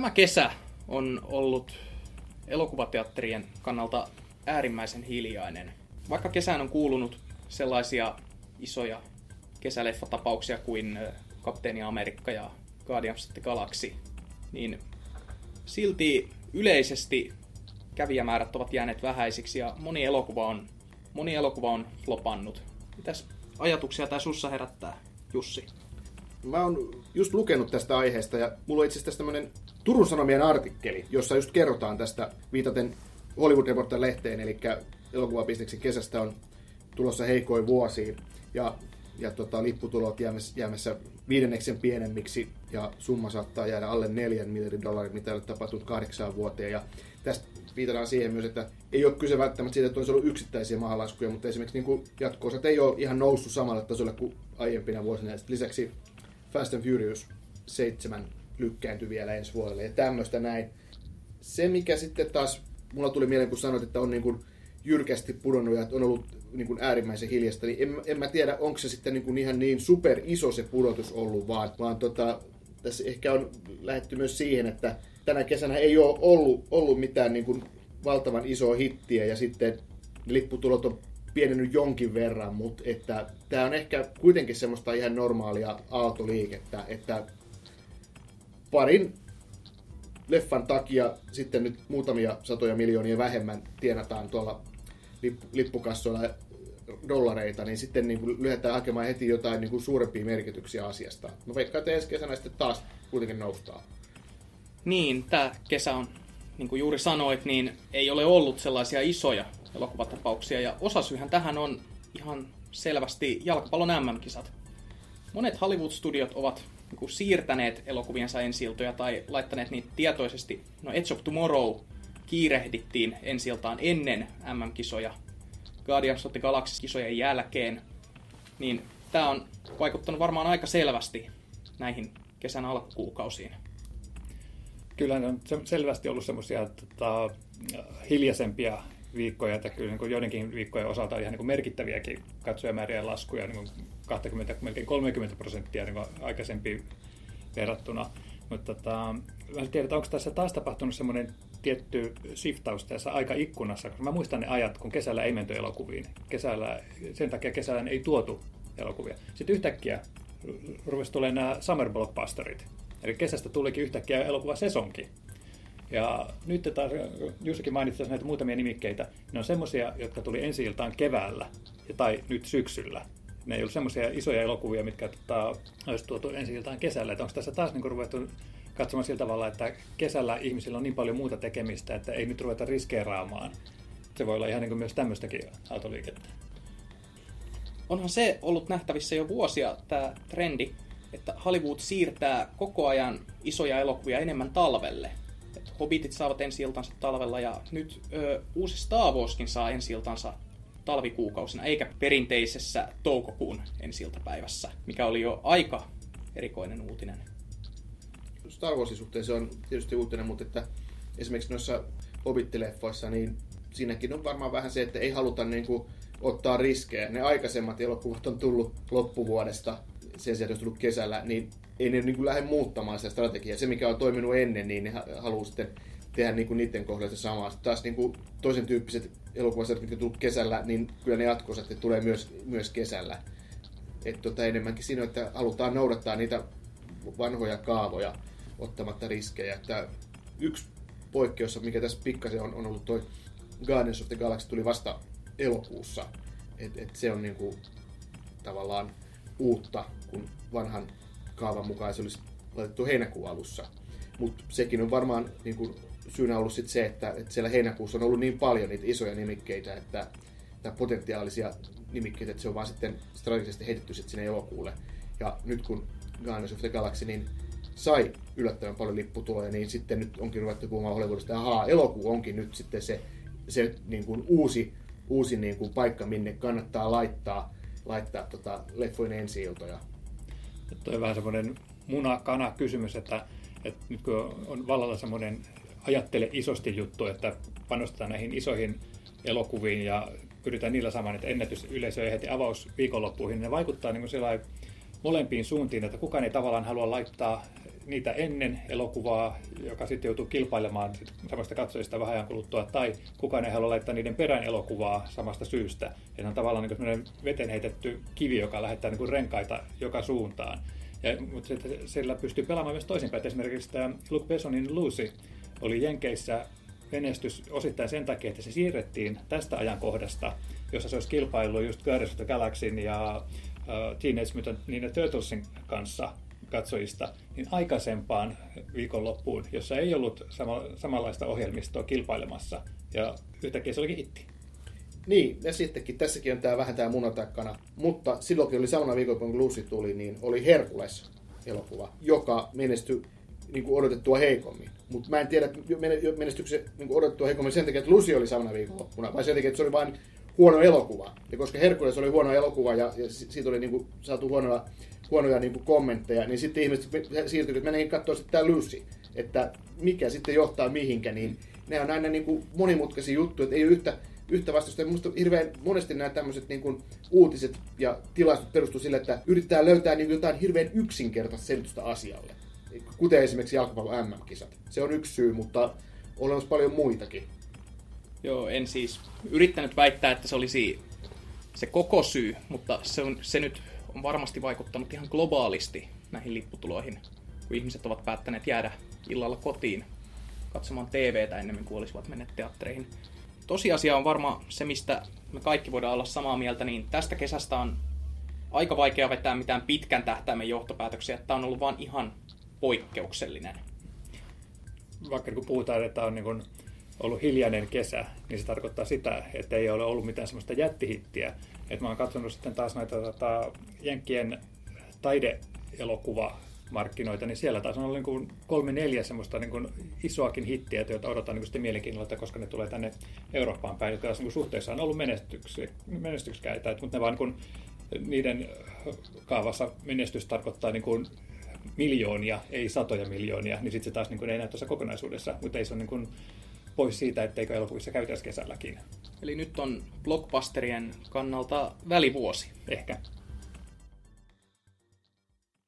Tämä kesä on ollut elokuvateatterien kannalta äärimmäisen hiljainen. Vaikka kesään on kuulunut sellaisia isoja kesäleffatapauksia kuin Kapteeni Amerikka ja Guardians of the Galaxy, niin silti yleisesti kävijämäärät ovat jääneet vähäisiksi ja moni elokuva on flopannut. Mitäs ajatuksia tämä sussa herättää, Jussi? Mä oon just lukenut tästä aiheesta ja mulla on itse asiassa tämmönen Turun Sanomien artikkeli, jossa just kerrotaan tästä viitaten Hollywood Reporter-lehteen, eli elokuvabisneksen kesästä on tulossa heikoin vuosiin ja lipputulot jäämässä 5 pienemmiksi ja summa saattaa jäädä alle $4 miljardin, mitä ei ole tapahtunut 8 vuoteen. Ja tästä viitataan siihen myös, että ei ole kyse välttämättä siitä, että olisi ollut yksittäisiä mahalaskuja, mutta esimerkiksi niin jatko-osat ei ole ihan noussut samalle tasolle kuin aiempina vuosina. Ja lisäksi Fast and Furious 7 lykkääntyi vielä ensi vuodelle ja tämmöistä näin. Se, mikä sitten taas mulla tuli mieleen, kun sanoit, että on niin kuin jyrkästi pudonnut ja on ollut niin kuin äärimmäisen hiljasta, niin en mä tiedä, onko se sitten niin kuin ihan niin super iso se pudotus ollut, vaan tässä ehkä on lähdetty myös siihen, että tänä kesänä ei ole ollut mitään niin kuin valtavan isoa hittiä ja sitten lipputulot on pienennyt jonkin verran, mutta että tämä on ehkä kuitenkin semmoista ihan normaalia aaltoliikettä, että parin leffan takia sitten nyt muutamia satoja miljoonia vähemmän tienataan tuolla lippukassoilla dollareita, niin sitten niin kuin lyhdetään hakemaan heti jotain niin kuin suurempia merkityksiä asiasta. No veikkaan, että ensi kesänä sitten taas kuitenkin noustaan. Niin, tämä kesä on, niin kuin juuri sanoit, niin ei ole ollut sellaisia isoja elokuvatapauksia, ja osasyyhän tähän on ihan selvästi jalkapallon MM-kisat. Monet Hollywood-studiot ovat niin kuin siirtäneet elokuviensa ensi-iltoja tai laittaneet niitä tietoisesti. No Edge of Tomorrow kiirehdittiin ensi-iltaan ennen MM-kisoja, Guardians of the Galaxy-kisojen jälkeen, niin tämä on vaikuttanut varmaan aika selvästi näihin kesän alkukuukausiin. Kyllä on selvästi ollut semmoisia hiljaisempia viikkoja, että kyllä niin joidenkin viikkojen osalta ihan niin merkittäviäkin katsojamäärien laskuja, niin 20, melkein 30% niin aikaisempiin verrattuna. Mutta mä en tiedä, onko tässä taas tapahtunut semmoinen tietty shiftaus tässä aikaikkunassa, koska mä muistan ne ajat, kun kesällä ei menty elokuviin. Sen takia kesällä ei tuotu elokuvia. Sitten yhtäkkiä rupesi tulemaan nämä summer blockbusterit. Eli kesästä tulikin yhtäkkiä elokuvasesonki. Ja nyt taas, Jussikin mainitsi näitä muutamia nimikkeitä, ne on semmoisia, jotka tuli ensi-iltaan keväällä tai nyt syksyllä. Ne ei ollut semmoisia isoja elokuvia, mitkä olisi tuotu ensi-iltaan kesällä. Että onko tässä taas niin ruvettu katsomaan sillä tavalla, että kesällä ihmisillä on niin paljon muuta tekemistä, että ei nyt ruveta riskeeraamaan. Se voi olla ihan niin myös tämmöistäkin autoliikettä. Onhan se ollut nähtävissä jo vuosia, tämä trendi, että Hollywood siirtää koko ajan isoja elokuvia enemmän talvelle. Et Hobbitit saavat ensi-iltansa talvella ja nyt uusi Star Warskin saa ensi-iltansa talvikuukausina, eikä perinteisessä toukokuun ensi-iltapäivässä, mikä oli jo aika erikoinen uutinen. Star Warsin suhteen se on tietysti uutinen, mutta että esimerkiksi noissa Hobbit-leffoissa, niin siinäkin on varmaan vähän se, että ei haluta niin kuin ottaa riskejä. Ne aikaisemmat elokuvat on tullut loppuvuodesta, sen sijaan, jos tullut kesällä, niin ei ne niin kuin lähde muuttamaan sitä strategiaa. Se, mikä on toiminut ennen, niin ne haluaa sitten tehdä niin kuin niiden kohdalla se samaa. Sitten taas niin kuin toisen tyyppiset elokuvat, jotka on tullut kesällä, niin kyllä ne jatko-osat tulee myös kesällä. Että enemmänkin siinä, että halutaan noudattaa niitä vanhoja kaavoja ottamatta riskejä. Että yksi poikkeus, mikä tässä pikkasen on ollut toi Guardians of the Galaxy tuli vasta elokuussa. Et se on niin kuin tavallaan uutta, kun vanhan kaavan mukaan se olisi laitettu heinäkuun alussa. Mutta sekin on varmaan niin kuin syynä ollut sit se, että siellä heinäkuussa on ollut niin paljon niitä isoja nimikkeitä, että potentiaalisia nimikkeitä, että se on vaan sitten strategisesti heitetty sit sinne elokuulle. Ja nyt kun Guardians of the Galaxy niin sai yllättävän paljon lipputuloja, niin sitten nyt onkin ruvettu puhumaan Hollywoodista, että elokuu onkin nyt sitten se niin kuin uusi niin kuin paikka, minne kannattaa laittaa leffojen ensi-iltoja. Tuo on vähän semmoinen muna-kana-kysymys, että nyt kun on vallalla semmoinen ajattele isosti juttu, että panostetaan näihin isoihin elokuviin ja pyritään niillä saamaan niitä ennätysyleisöjä heti avausviikonloppuihin, niin ne vaikuttaa niin kuin molempiin suuntiin, että kukaan ei tavallaan halua laittaa niitä ennen elokuvaa, joka sitten joutuu kilpailemaan samasta katsojista vähän ajan kuluttua, tai kukaan ei halua laittaa niiden perään elokuvaa samasta syystä. Että on tavallaan niin kuin veteen heitetty kivi, joka lähettää niin kuin renkaita joka suuntaan. Mutta sillä pystyy pelaamaan myös toisinpäin. Esimerkiksi tämä Luc Bessonin Lucy oli Jenkeissä menestys osittain sen takia, että se siirrettiin tästä ajankohdasta, jossa se olisi kilpaillut just Guardians of the Galaxyn ja Teenage Mutant Ninja Turtlesin kanssa katsojista, niin aikaisempaan viikonloppuun, jossa ei ollut samanlaista ohjelmistoa kilpailemassa, ja yhtäkkiä se olikin hitti. Niin, ja sittenkin, tässäkin on vähän tämä munatakkana, mutta silloinkin oli samana viikonloppuna, kun Lucy tuli, niin oli Hercules-elokuva, joka menestyi niin kuin odotettua heikommin. Mutta mä en tiedä, menestyykö se niin kuin odotettua heikommin sen takia, että Lucy oli samana viikonloppuna, vai sen takia, että se oli vain huono elokuva. Ja koska Hercules oli huono elokuva ja siitä oli niin kuin saatu huonoja niin kuin kommentteja, niin sitten ihmiset siirtyivät, että mennäänkin katsoa sitten tämä Lucy, että mikä sitten johtaa mihinkä, niin ne on aina niin kuin monimutkaisia juttuja, että ei ole yhtä vastausta. Minusta hirveän monesti nämä tämmöiset niin kuin uutiset ja tilastot perustuu sille, että yritetään löytää niin kuin jotain hirveän yksinkertaista selitystä asialle. Kuten esimerkiksi jalkapallon MM-kisat. Se on yksi syy, mutta on olemassa paljon muitakin. Joo, en siis yrittänyt väittää, että se olisi se koko syy, mutta se nyt on varmasti vaikuttanut ihan globaalisti näihin lipputuloihin, kun ihmiset ovat päättäneet jäädä illalla kotiin katsomaan TVtä ennemmin kuin olisivat menneet teattereihin. Tosiasia on varmaan se, mistä me kaikki voidaan olla samaa mieltä, niin tästä kesästä on aika vaikea vetää mitään pitkän tähtäimen johtopäätöksiä, että tämä on ollut vaan ihan poikkeuksellinen. Vaikka kun puhutaan, että on niin kuin ollut hiljainen kesä, niin se tarkoittaa sitä, että ei ole ollut mitään semmoista jättihittiä. Että mä oon katsonut sitten taas näitä Jenkkien taideelokuvamarkkinoita, niin siellä taas on ollut niin 3-4 semmoista niin kuin isoakin hittiä, joita odotan niin sitten mielenkiinnolla, koska ne tulee tänne Eurooppaan päin, jotka niin suhteessa on ollut menestyksekkäitä. Mutta ne vaan niin niiden kaavassa menestys tarkoittaa niin kuin miljoonia, ei satoja miljoonia, niin sitten se taas niin kuin ei näy tuossa kokonaisuudessa, mutta ei se ole niin kuin pois siitä, etteikö elokuvissa käytäisi kesälläkin. Eli nyt on blockbusterien kannalta välivuosi. Ehkä.